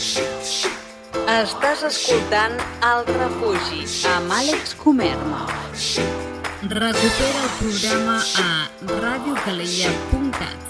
Estàs escoltant El Refugi amb Àlex Comerma. Recupera el programa a radiocalella.cat.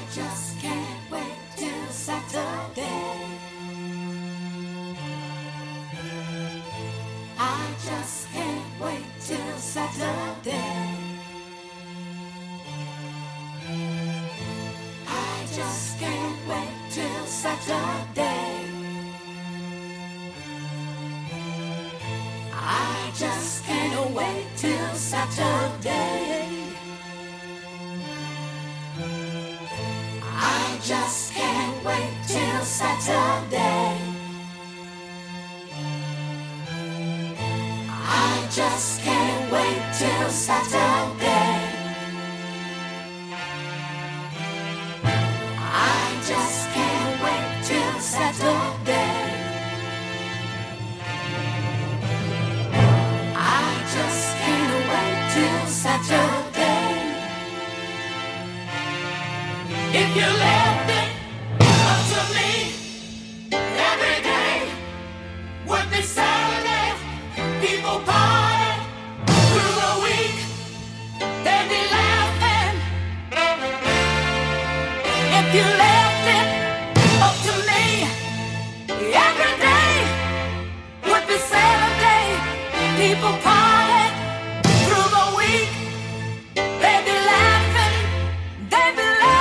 just can't wait till Saturday. I just can't wait till Saturday. I just can't wait till Saturday. I just can't wait till Saturday. I just can't wait till Saturday. I just can't wait till Saturday. I just can't wait till Saturday. I just can't wait till Saturday. If you left it up to me, every day would be Saturday. People party through the week, they'd be laughing. If you left it up to me, every day would be Saturday. People party through the week, they'd be laughing. They'd be laughing.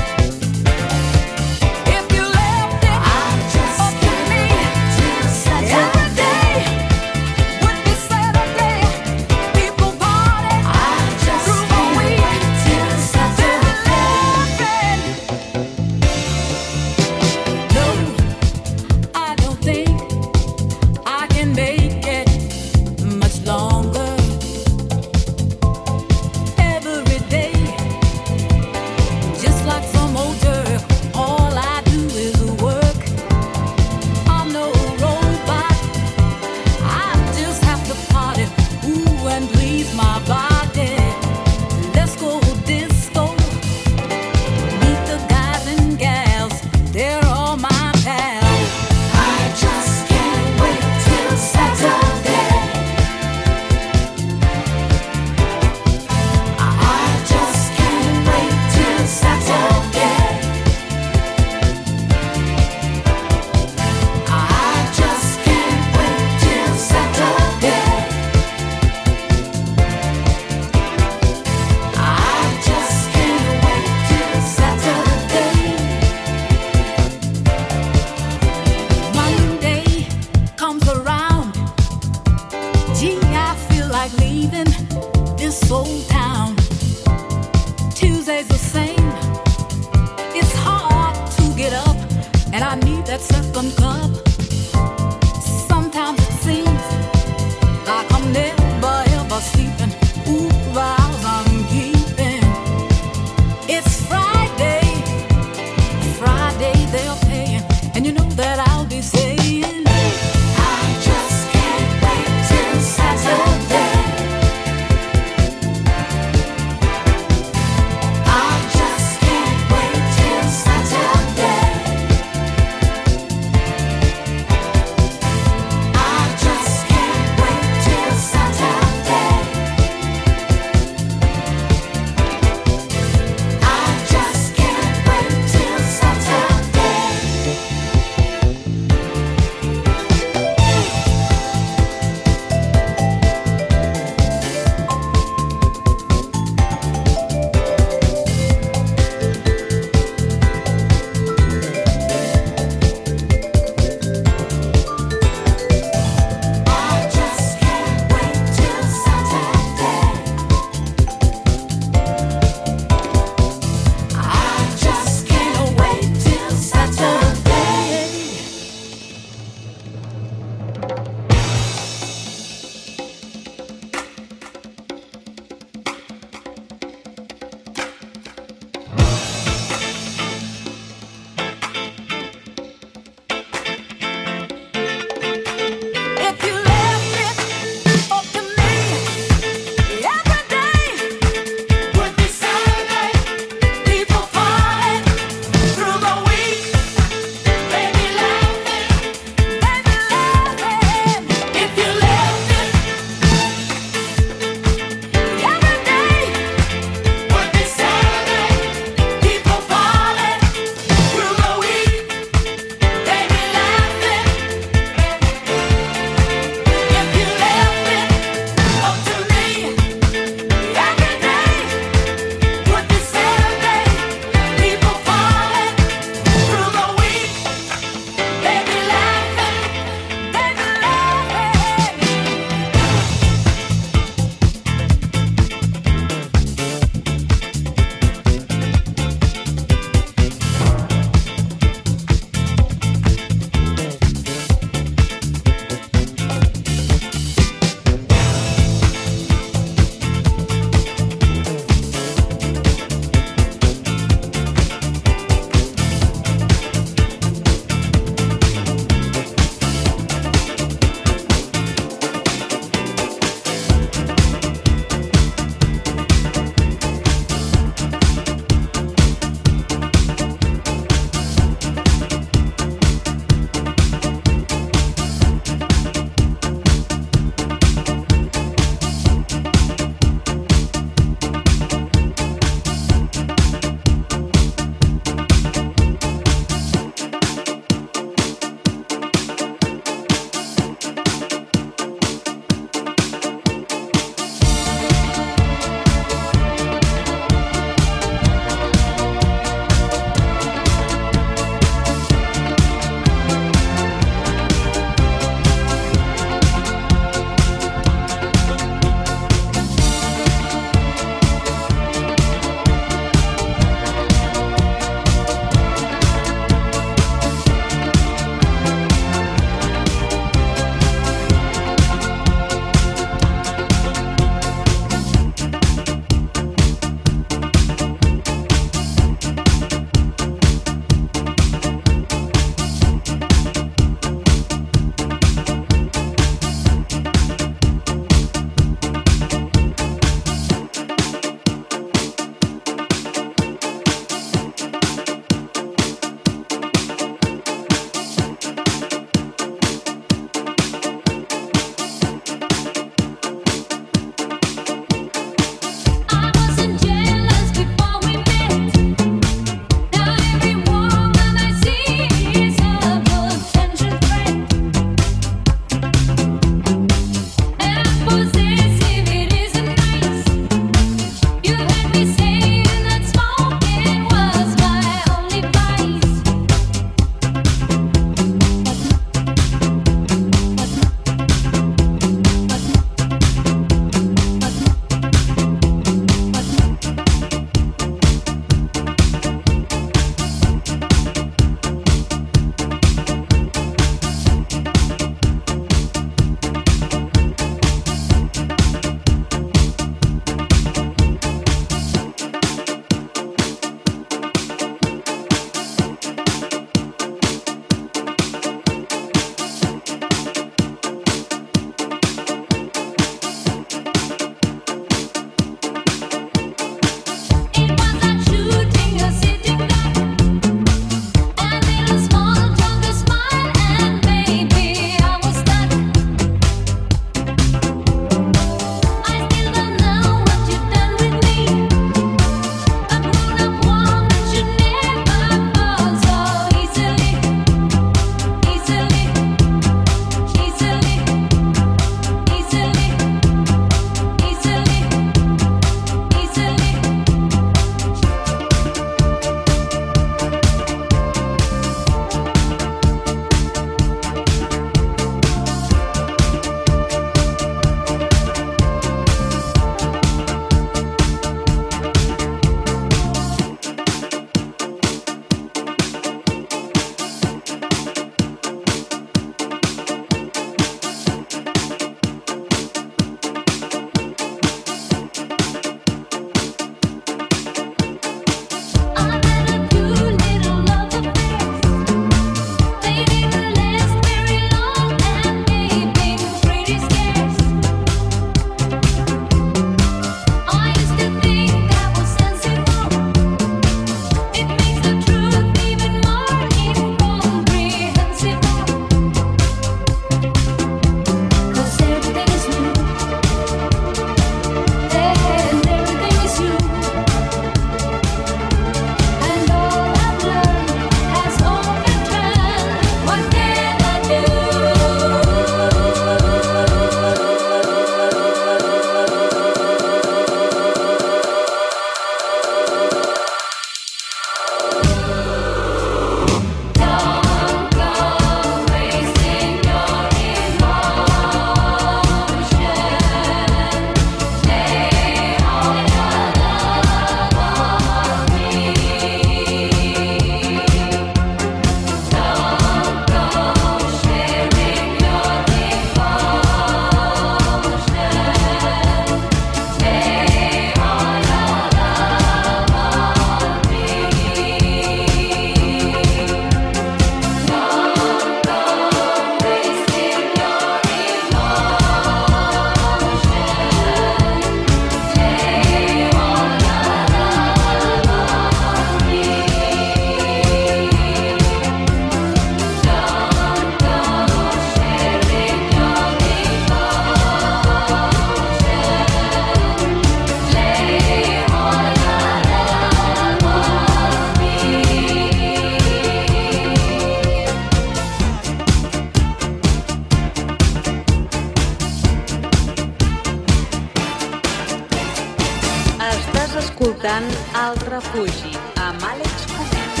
refugi, amb Àlex Comet.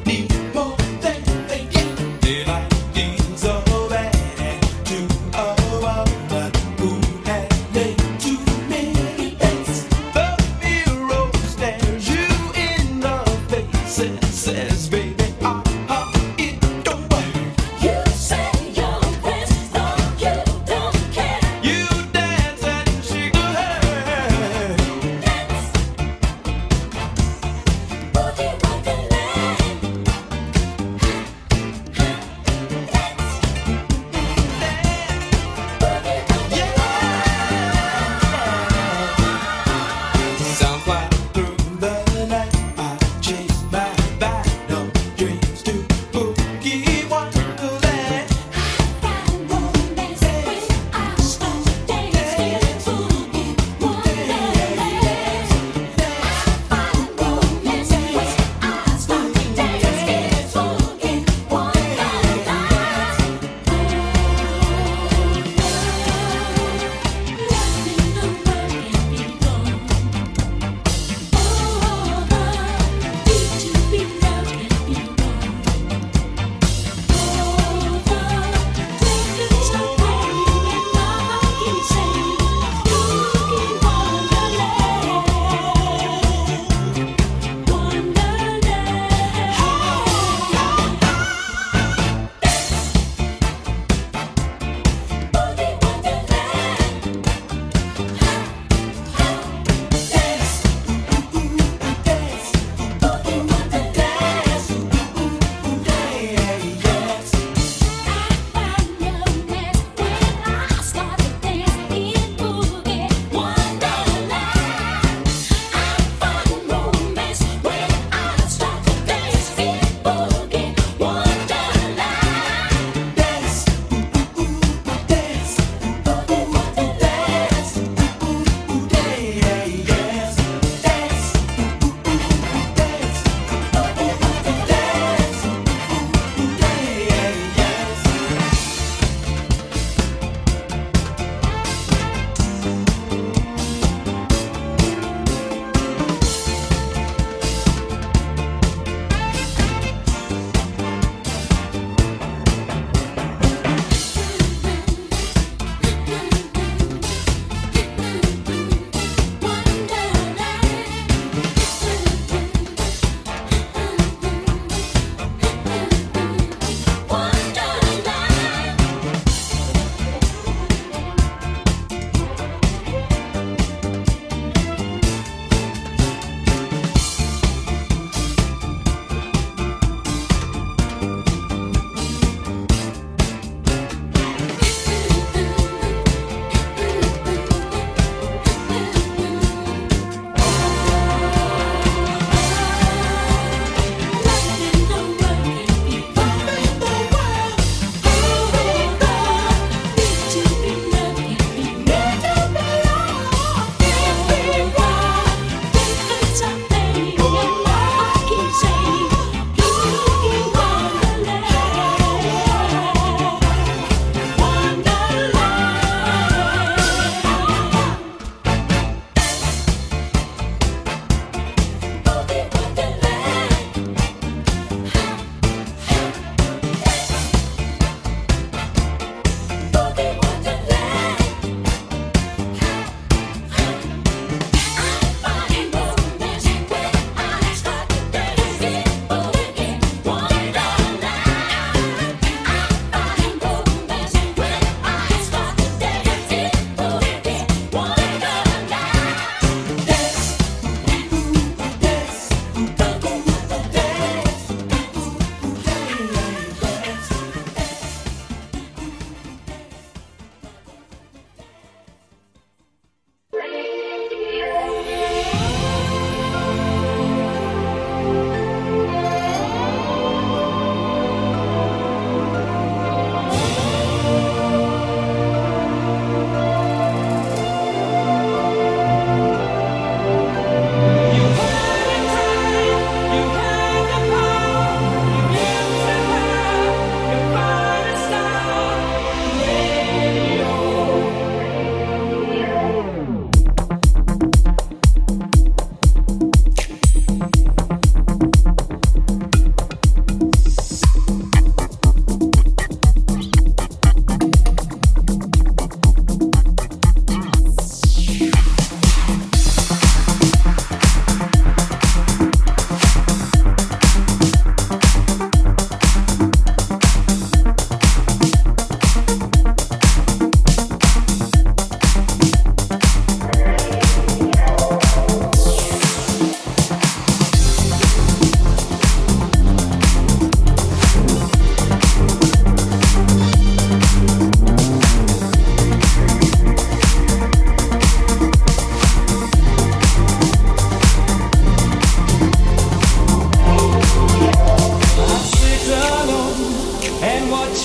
Daylight is a bad to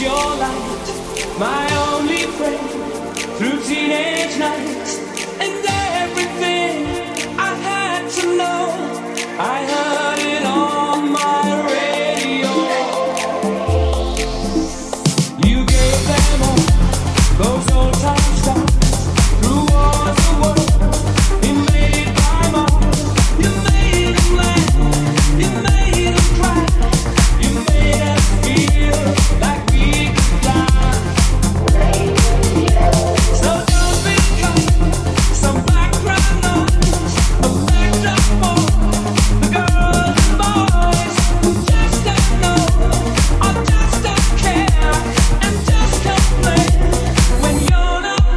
your light, my only friend through teenage nights, and everything I had to know, I heard it on my radio. You gave them all those old time stars through wars of war. You made time all, you made them laugh, you made them cry, you made us feel like we could fly. So don't be kind, some background noise, a backdrop for the girls and boys who just don't know or just don't care and just complain when you're not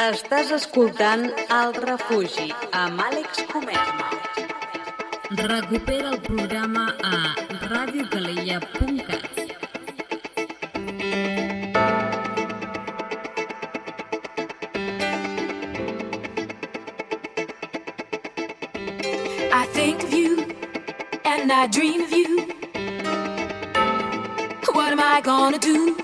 Estàs escoltant El Refugi amb Àlex Comerma. Recupera el programa a radiocalella.cat. I think of you and I dream of you. What am I gonna do?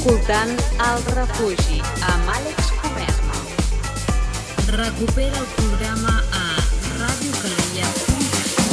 escoltant El Refugi amb Àlex Comerma. Recupera el programa a radiocalella.cat.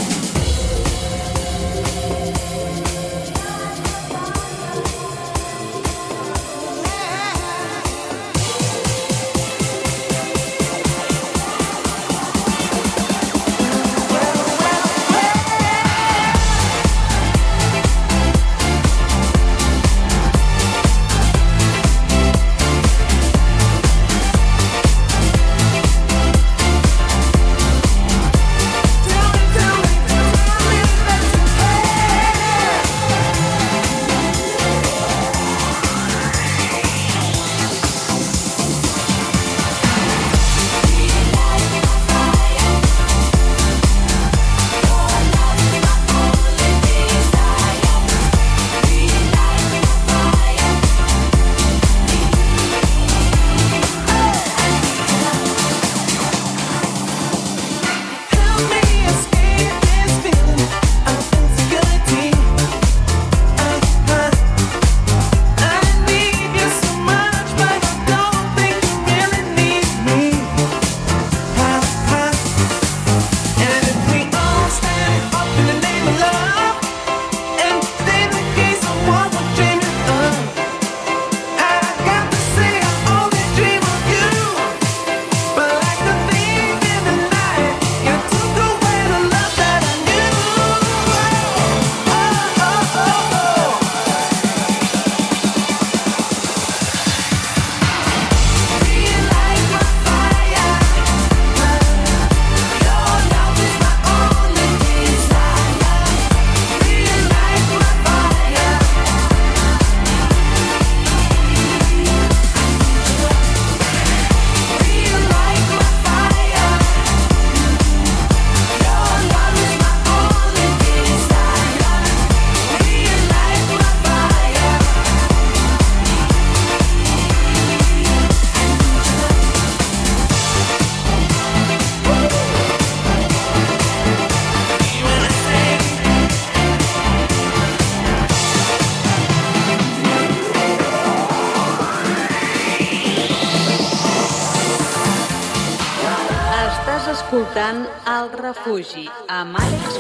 Escoltant El Refugi amb Àlex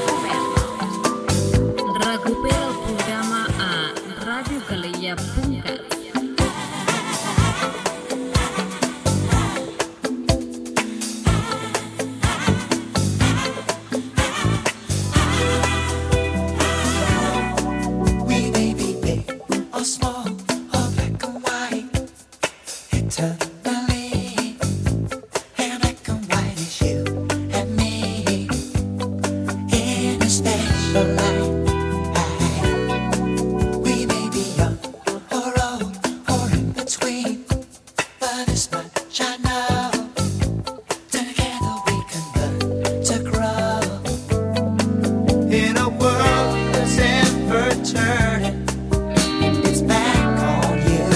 Comerma. Recupera el programa a radiocalella.cat. We may be big or small or black or white. Eternally, and black and white is you and me in a special light. We may be young or old or in between, but this much I know: together we can learn to grow in a world that's ever turning. It's back on you.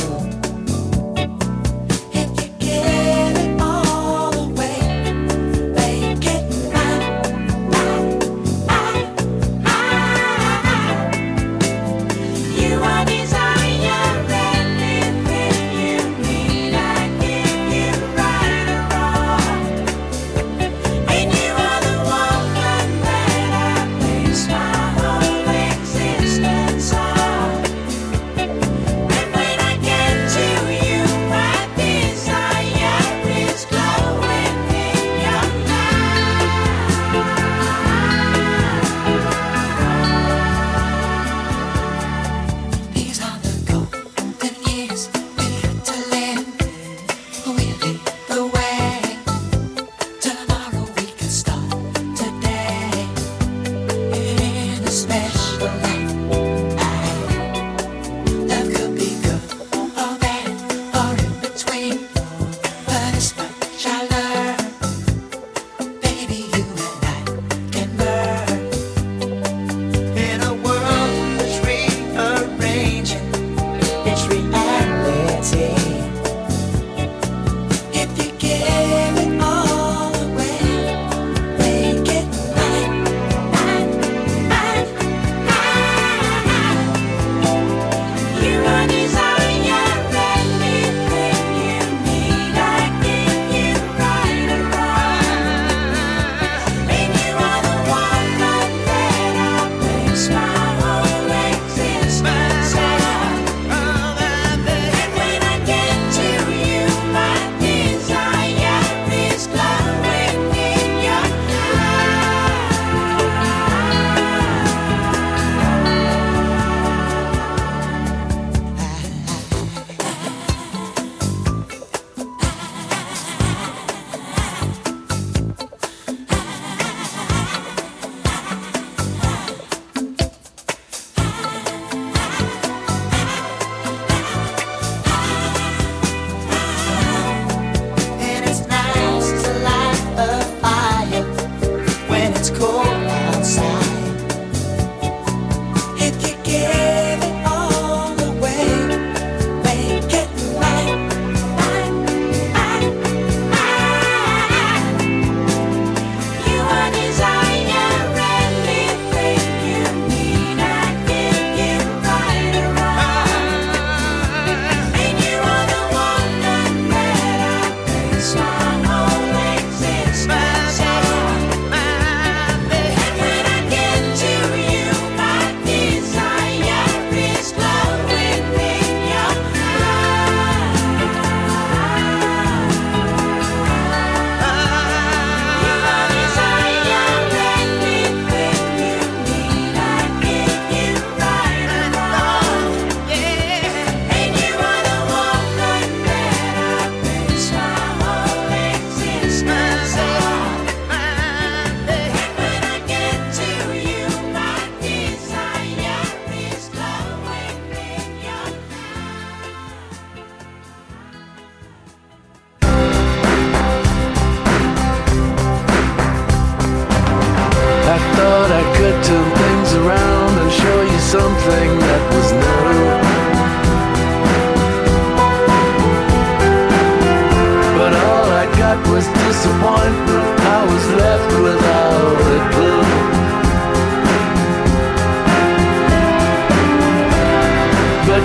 If you give it all away, make it mine. You are desire, anything you need, I give you right or wrong. And you are the woman that I base my whole existence on. And when I get to you, my desire is glowing in your light. These are the golden years we get to live. We'll lead the way. Tomorrow we can start today in a special light. Love could be good or bad or in between, but it's much I learn. Baby, you and I can burn in a world that's rearranging its reality. If you give it all away, make it mine. You are desire,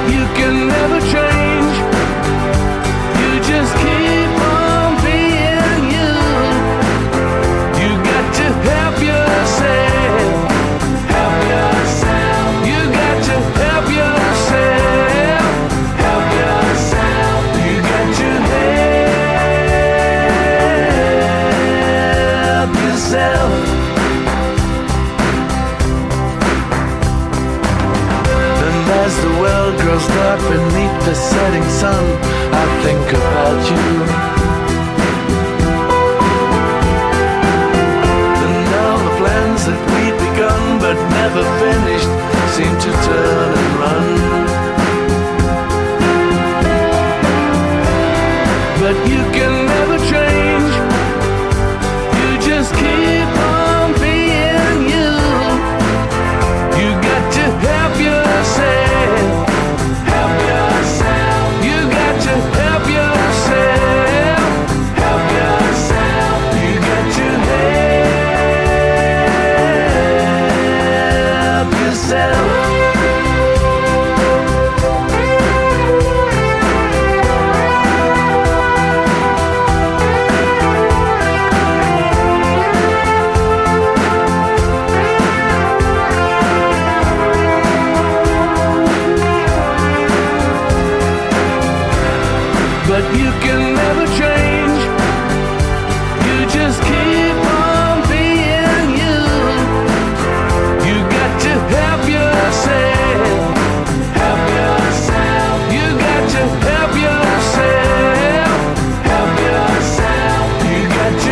you can never change. You just keep on being you. You got to help yourself. Help yourself. You got to help yourself. Help yourself. You got to help yourself. As the world grows dark beneath the setting sun, I think about you. And all the plans that we'd begun but never finished seem to turn and run. But you can never change. You just keep on being you. You got to help yourself. But you can never change. You just keep on being you. You got to help yourself. Help yourself. You got to help yourself. Help yourself. You got to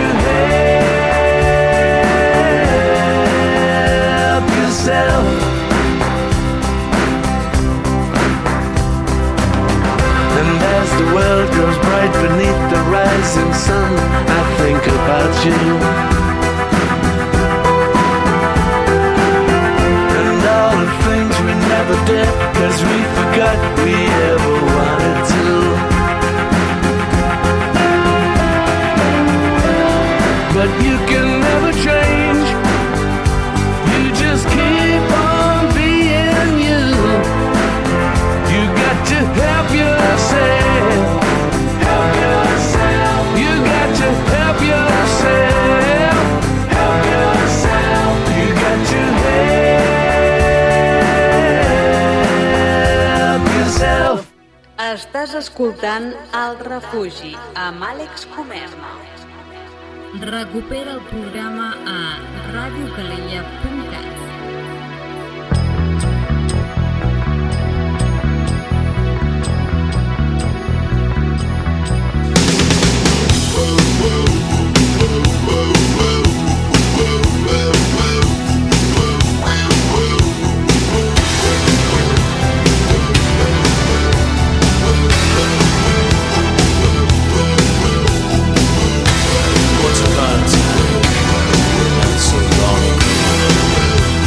help yourself. And as the world grows bright beneath the rising sun, I think about you. And all the things we never did, 'cause we forgot we ever wanted to. But you can never change. You just keep on being you. You got to help yourself. Help yourself. You got to help yourself. Help yourself. You got to help yourself. Estàs escoltant El Refugi amb Àlex Comerma. Recupera el programa a radiocalella.cat. Once upon a time, not so long ago,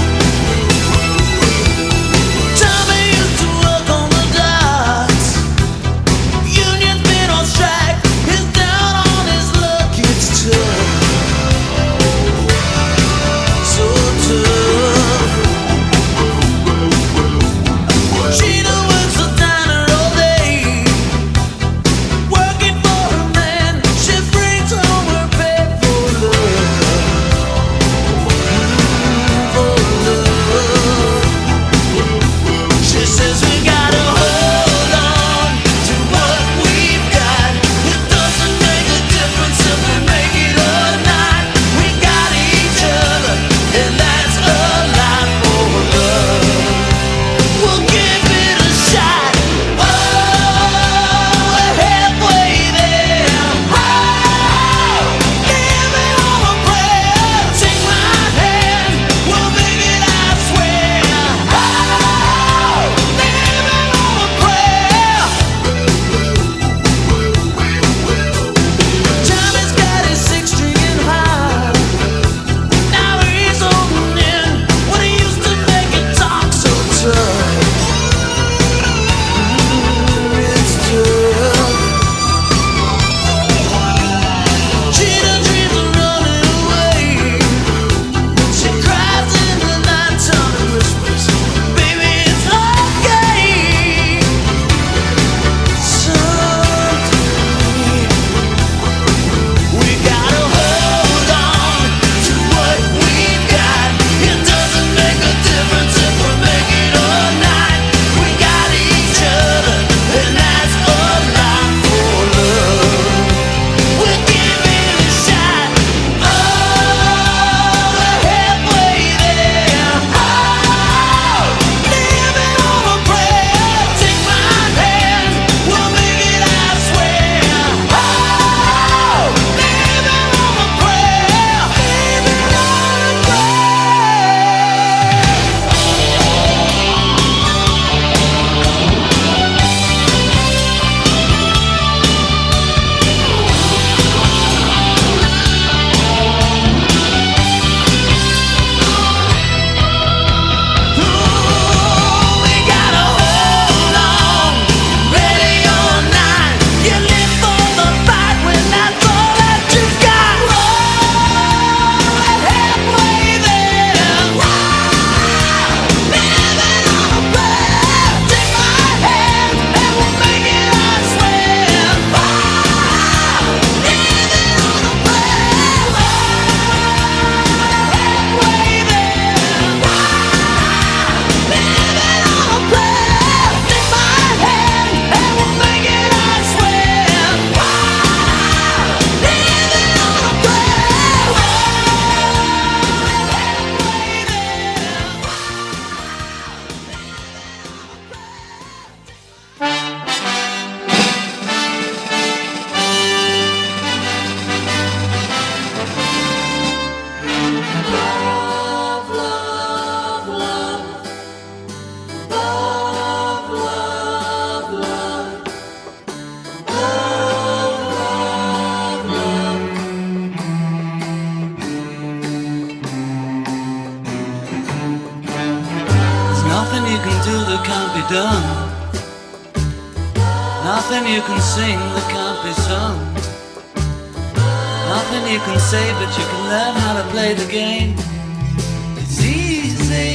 Nothing you can sing that can't be sung. Nothing you can say, but you can learn how to play the game. It's easy.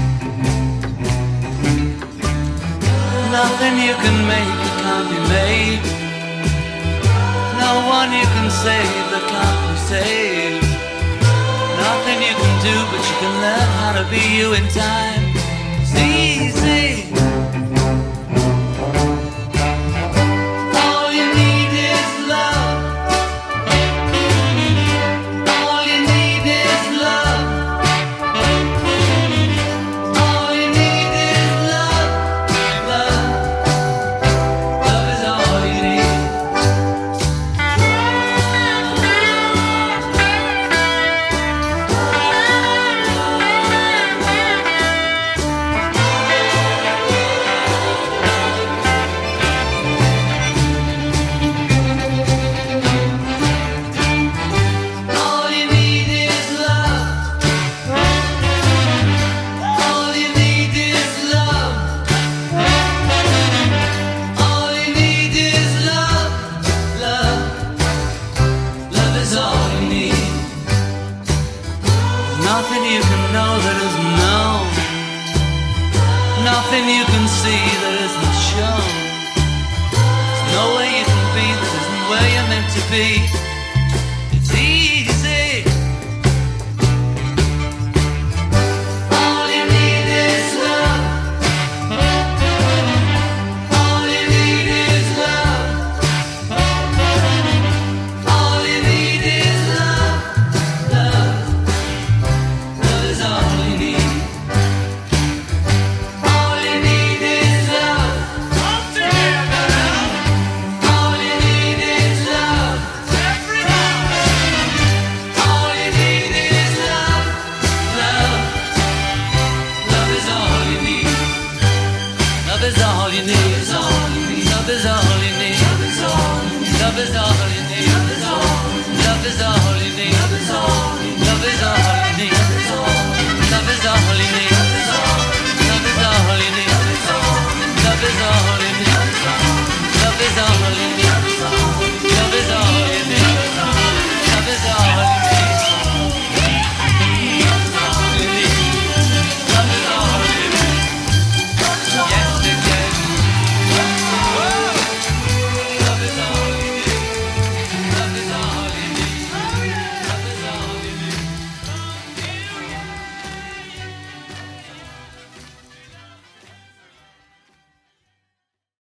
Nothing you can make that can't be made. No one you can save that can't be saved. Nothing you can do, but you can learn how to be you in time. It's easy. All you need is love. All you need is love. All you need is love. Love. Love is all you need. All you need is love. All you need is love. All you need is love. Love. Love is all you need. Nothing you can know that isn't known. Nothing you can see that isn't shown. There's no way you can be that isn't where you're meant to be. It's easy. All you need is love. All you need is love. All you need is love. Love. Love is all you need. All you need is love. All you need is love. All you need is love. Love. Love is all you need. Love is all you need. Love is all you need. Love is all you need. Love is all you need. Love is all you need. Love is all you need. Love is all you need. Love is all you need. Love is all you need. Love is all you need.